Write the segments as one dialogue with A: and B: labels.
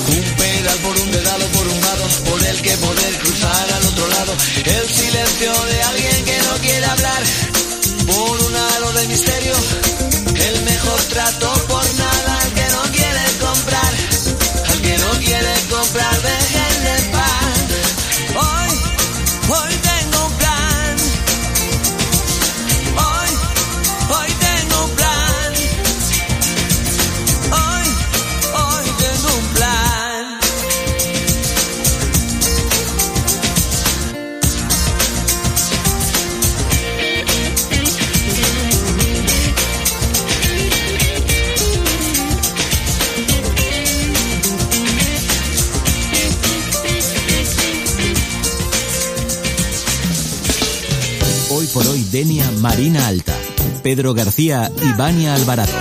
A: Un pedal por un dedal o por un vado, por el que poder cruzar al otro lado. El silencio de alguien que no quiere hablar, por un halo de misterio. El mejor trato por nada al que no quiere comprar. Al que no quiere comprar, déjenle en paz. Hoy tengo un plan. Hoy tengo un plan. Hoy tengo un plan.
B: Hoy por hoy, Denia, Marina Alta, Pedro García y Vania Alvarado.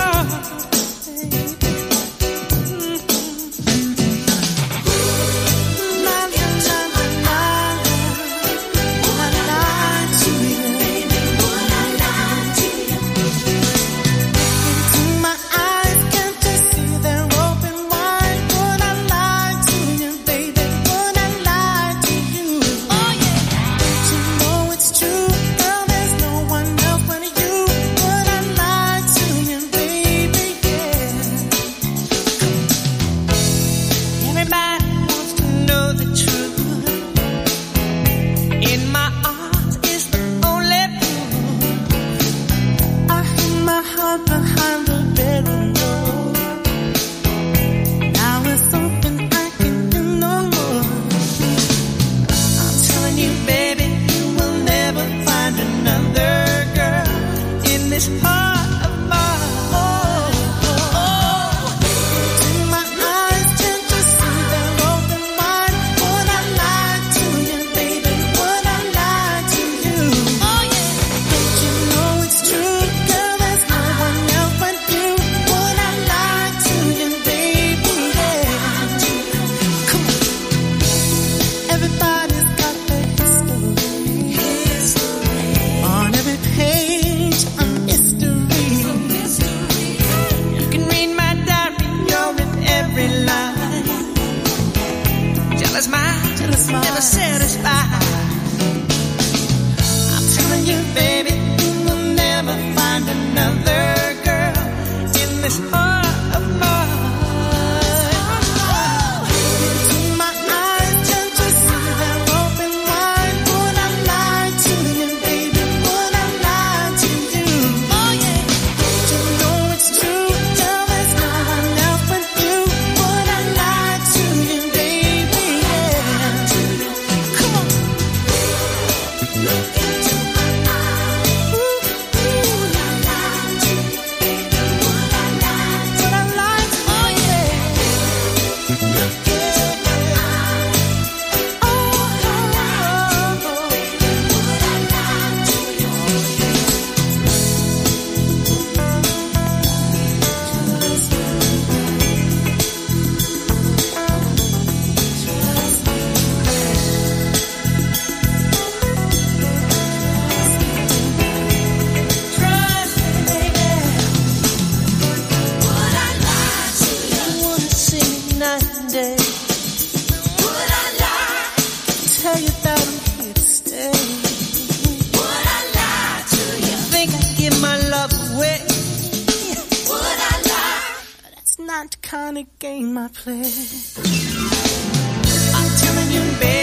C: Kind of game I play. I'm telling you, baby.